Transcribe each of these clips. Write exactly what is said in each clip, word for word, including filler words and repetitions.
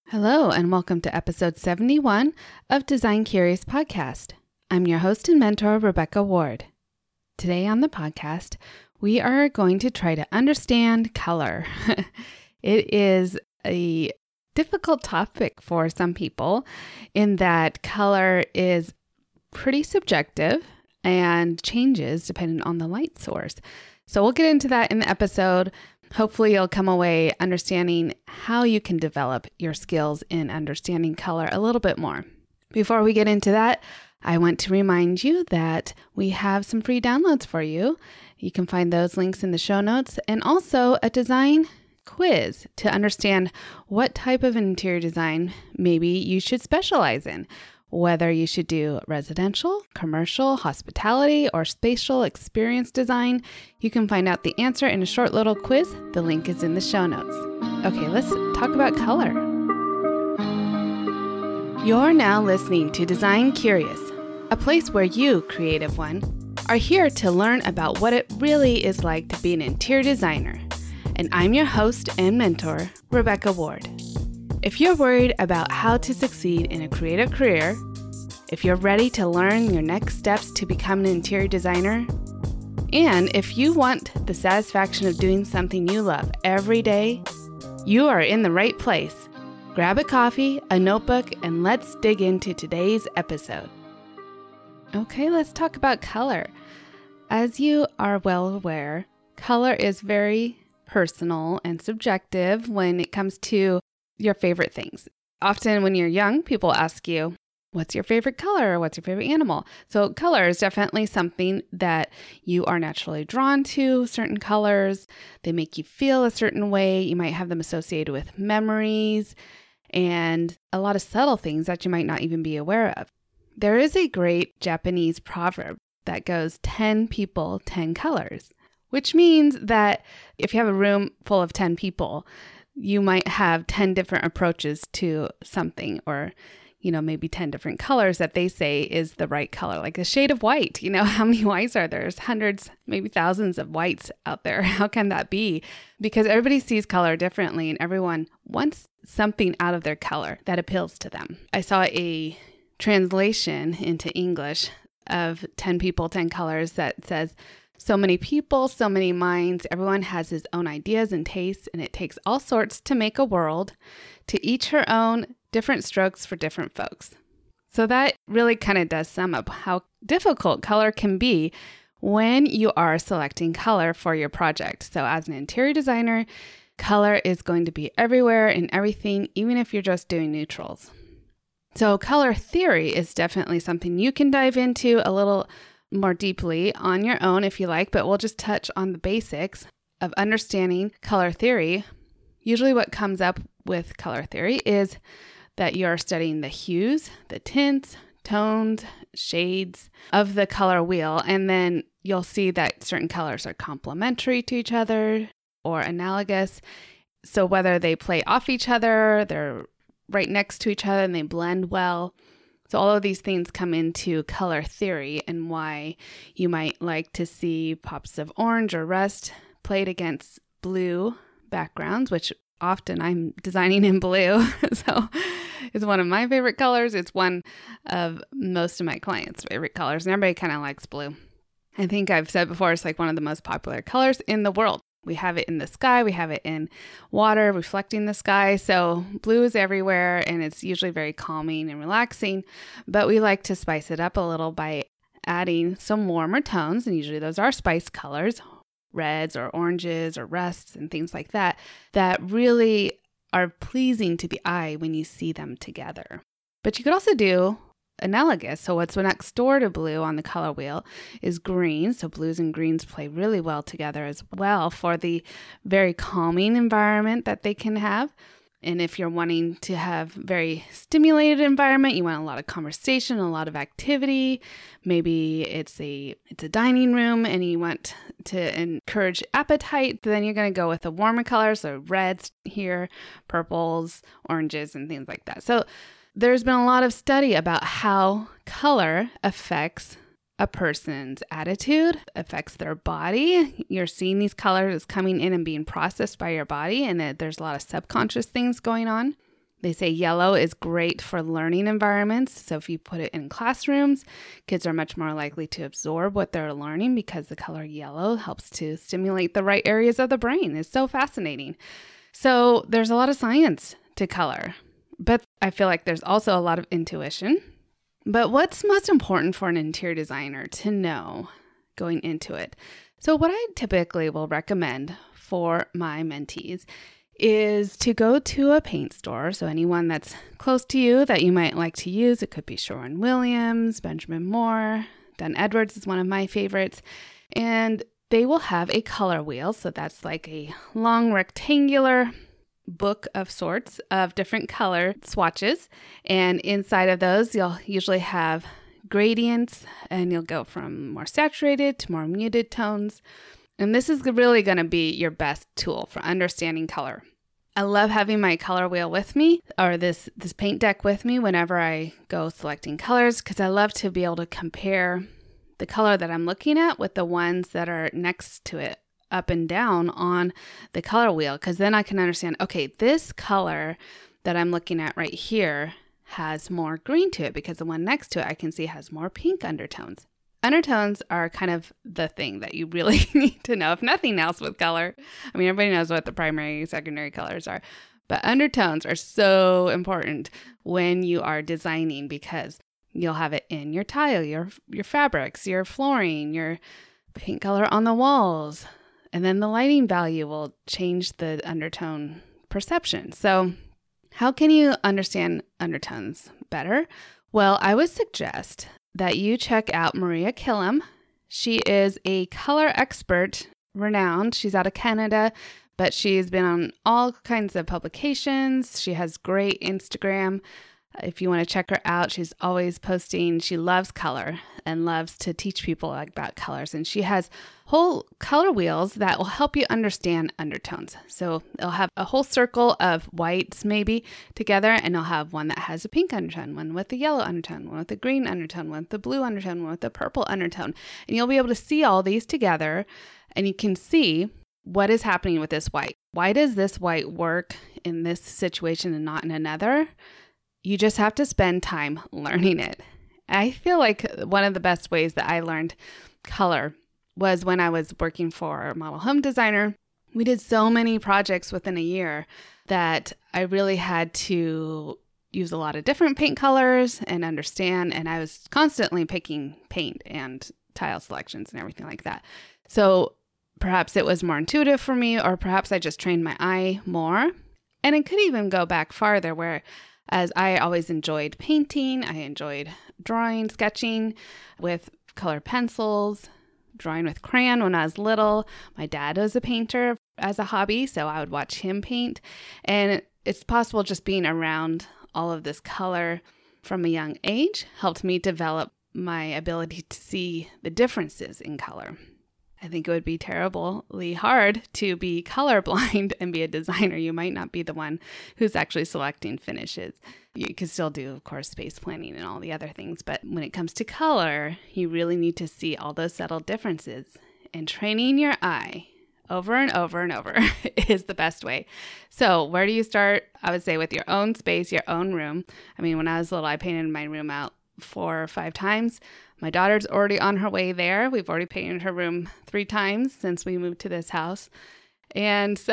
Hello, and welcome to episode seventy-one of Design Curious Podcast. I'm your host and mentor, Rebecca Ward. Today on the podcast, we are going to try to understand color. It is a difficult topic for some people in that color is pretty subjective and changes depending on the light source. So we'll get into that in the episode. Hopefully you'll come away understanding how you can develop your skills in understanding color a little bit more. Before we get into that, I want to remind you that we have some free downloads for you. You can find those links in the show notes, and also a design quiz to understand what type of interior design maybe you should specialize in. Whether you should do residential, commercial, hospitality, or spatial experience design, you can find out the answer in a short little quiz. The link is in the show notes. Okay, let's talk about color. You're now listening to Design Curious, a place where you, creative one, are here to learn about what it really is like to be an interior designer. And I'm your host and mentor, Rebecca Ward. If you're worried about how to succeed in a creative career, if you're ready to learn your next steps to become an interior designer, and if you want the satisfaction of doing something you love every day, you are in the right place. Grab a coffee, a notebook, and let's dig into today's episode. Okay, let's talk about color. As you are well aware, color is very personal and subjective when it comes to your favorite things. Often when you're young, people ask you, what's your favorite color? Or what's your favorite animal? So color is definitely something that you are naturally drawn to, certain colors. They make you feel a certain way. You might have them associated with memories and a lot of subtle things that you might not even be aware of. There is a great Japanese proverb that goes ten people, ten colors, which means that if you have a room full of ten people, you might have ten different approaches to something, or, you know, maybe ten different colors that they say is the right color, like a shade of white. You know, how many whites are there? There's hundreds, maybe thousands of whites out there. How can that be? Because everybody sees color differently and everyone wants something out of their color that appeals to them. I saw a translation into English of ten people, ten colors that says, so many people, so many minds, everyone has his own ideas and tastes, and it takes all sorts to make a world, to each her own, different strokes for different folks. So that really kind of does sum up how difficult color can be when you are selecting color for your project. So as an interior designer, color is going to be everywhere and everything, even if you're just doing neutrals. So color theory is definitely something you can dive into a little more deeply on your own if you like, but we'll just touch on the basics of understanding color theory. Usually what comes up with color theory is that you're studying the hues, the tints, tones, shades of the color wheel, and then you'll see that certain colors are complementary to each other or analogous. So whether they play off each other, they're right next to each other and they blend well. So all of these things come into color theory and why you might like to see pops of orange or rust played against blue backgrounds, which often I'm designing in blue. So it's one of my favorite colors. It's one of most of my clients' favorite colors, and everybody kind of likes blue. I think I've said before, it's like one of the most popular colors in the world. We have it in the sky. We have it in water reflecting the sky. So blue is everywhere, and it's usually very calming and relaxing. But we like to spice it up a little by adding some warmer tones. And usually those are spice colors, reds or oranges or rusts and things like that, that really are pleasing to the eye when you see them together. But you could also do analogous. So what's next door to blue on the color wheel is green. So blues and greens play really well together as well for the very calming environment that they can have. And if you're wanting to have very stimulated environment, you want a lot of conversation, a lot of activity. Maybe it's a it's a dining room and you want to encourage appetite, then you're going to go with the warmer colors, so reds here, purples, oranges, and things like that. So there's been a lot of study about how color affects a person's attitude, affects their body. You're seeing these colors coming in and being processed by your body, and there's a lot of subconscious things going on. They say yellow is great for learning environments. So if you put it in classrooms, kids are much more likely to absorb what they're learning because the color yellow helps to stimulate the right areas of the brain. It's so fascinating. So there's a lot of science to color, but I feel like there's also a lot of intuition. But what's most important for an interior designer to know going into it? So what I typically will recommend for my mentees is to go to a paint store. So anyone that's close to you that you might like to use. It could be Sherwin-Williams, Benjamin Moore, Dunn Edwards is one of my favorites. And they will have a color wheel. So that's like a long rectangular book of sorts of different color swatches. And inside of those, you'll usually have gradients, and you'll go from more saturated to more muted tones. And this is really going to be your best tool for understanding color. I love having my color wheel with me, or this, this paint deck with me whenever I go selecting colors, because I love to be able to compare the color that I'm looking at with the ones that are next to it, up and down on the color wheel, because then I can understand, okay, this color that I'm looking at right here has more green to it, because the one next to it I can see has more pink undertones. Undertones are kind of the thing that you really need to know, if nothing else with color. I mean, everybody knows what the primary and secondary colors are, but undertones are so important when you are designing, because you'll have it in your tile, your your fabrics, your flooring, your paint color on the walls, and then the lighting value will change the undertone perception. So how can you understand undertones better? Well, I would suggest that you check out Maria Killam. She is a color expert, renowned. She's out of Canada, but she's been on all kinds of publications. She has great Instagram. If you want to check her out, she's always posting. She loves color and loves to teach people about colors. And she has whole color wheels that will help you understand undertones. So it'll have a whole circle of whites maybe together, and it'll have one that has a pink undertone, one with a yellow undertone, one with a green undertone, one with a blue undertone, one with a purple undertone. And you'll be able to see all these together, and you can see what is happening with this white. Why does this white work in this situation and not in another? You just have to spend time learning it. I feel like one of the best ways that I learned color was when I was working for a model home designer. We did so many projects within a year that I really had to use a lot of different paint colors and understand, and I was constantly picking paint and tile selections and everything like that. So perhaps it was more intuitive for me, or perhaps I just trained my eye more. And it could even go back farther, where as I always enjoyed painting, I enjoyed drawing, sketching with colored pencils, drawing with crayon when I was little. My dad was a painter as a hobby, so I would watch him paint. And it's possible just being around all of this color from a young age helped me develop my ability to see the differences in color. I think it would be terribly hard to be colorblind and be a designer. You might not be the one who's actually selecting finishes. You can still do, of course, space planning and all the other things. But when it comes to color, you really need to see all those subtle differences. And training your eye over and over and over is the best way. So where do you start? I would say with your own space, your own room. I mean, when I was little, I painted my room out four or five times. My daughter's already on her way there. We've already painted her room three times since we moved to this house. And so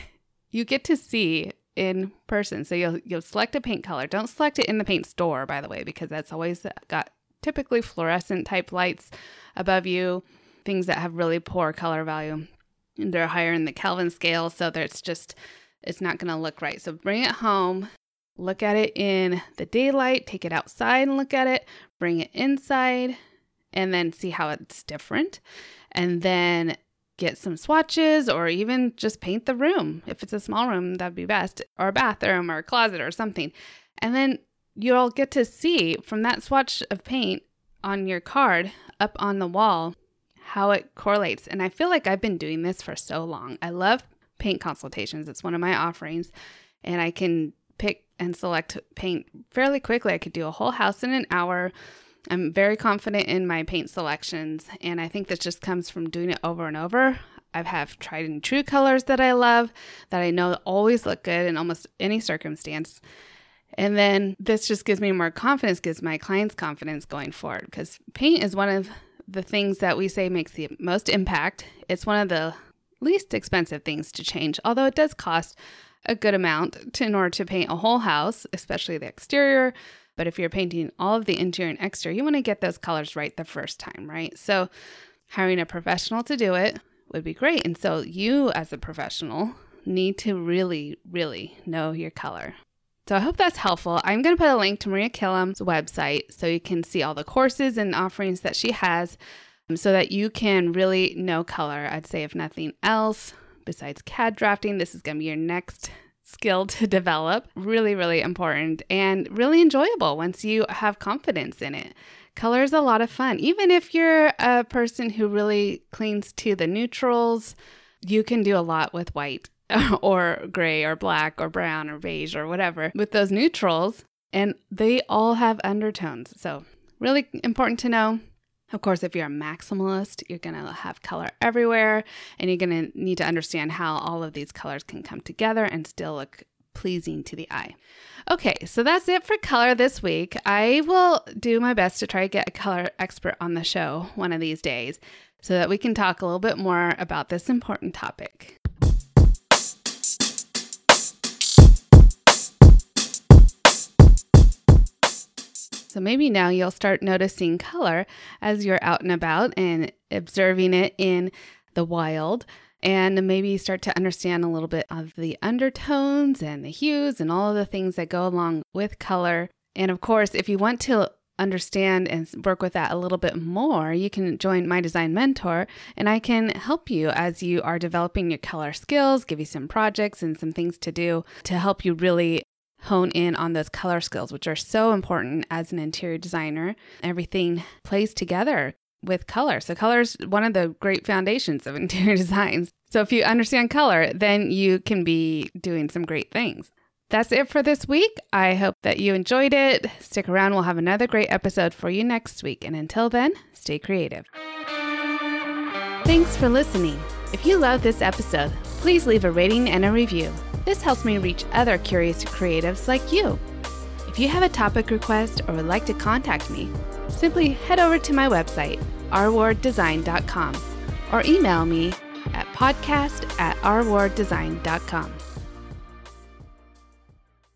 you get to see in person. So you'll you'll select a paint color. Don't select it in the paint store, by the way, because that's always got typically fluorescent type lights above you, things that have really poor color value. And they're higher in the Kelvin scale, so it's just, it's not going to look right. So bring it home. Look at it in the daylight, take it outside and look at it, bring it inside, and then see how it's different. And then get some swatches, or even just paint the room. If it's a small room, that'd be best, or a bathroom or a closet or something. And then you'll get to see from that swatch of paint on your card up on the wall how it correlates. And I feel like I've been doing this for so long. I love paint consultations. It's one of my offerings, and I can pick and select paint fairly quickly. I could do a whole house in an hour. I'm very confident in my paint selections, and I think this just comes from doing it over and over. I have tried and true colors that I love, that I know always look good in almost any circumstance. And then this just gives me more confidence, gives my clients confidence going forward, because paint is one of the things that we say makes the most impact. It's one of the least expensive things to change, although it does cost a good amount to, in order to paint a whole house, especially the exterior. But if you're painting all of the interior and exterior, you want to get those colors right the first time, right? So hiring a professional to do it would be great. And so you as a professional need to really, really know your color. So I hope that's helpful. I'm going to put a link to Maria Killam's website so you can see all the courses and offerings that she has so that you can really know color. I'd say if nothing else, besides C A D drafting, this is going to be your next skill to develop. Really, really important and really enjoyable once you have confidence in it. Color is a lot of fun. Even if you're a person who really clings to the neutrals, you can do a lot with white or gray or black or brown or beige or whatever with those neutrals, and they all have undertones. So really important to know. Of course, if you're a maximalist, you're going to have color everywhere, and you're going to need to understand how all of these colors can come together and still look pleasing to the eye. Okay, so that's it for color this week. I will do my best to try to get a color expert on the show one of these days so that we can talk a little bit more about this important topic. So maybe now you'll start noticing color as you're out and about and observing it in the wild, and maybe start to understand a little bit of the undertones and the hues and all of the things that go along with color. And of course, if you want to understand and work with that a little bit more, you can join My Design Mentor, and I can help you as you are developing your color skills, give you some projects and some things to do to help you really hone in on those color skills, which are so important as an interior designer. Everything plays together with color. So color is one of the great foundations of interior designs. So if you understand color, then you can be doing some great things. That's it for this week. I hope that you enjoyed it. Stick around. We'll have another great episode for you next week. And until then, stay creative. Thanks for listening. If you loved this episode, please leave a rating and a review. This helps me reach other curious creatives like you. If you have a topic request or would like to contact me, simply head over to my website, r ward design dot com, or email me at podcast at r ward design dot com.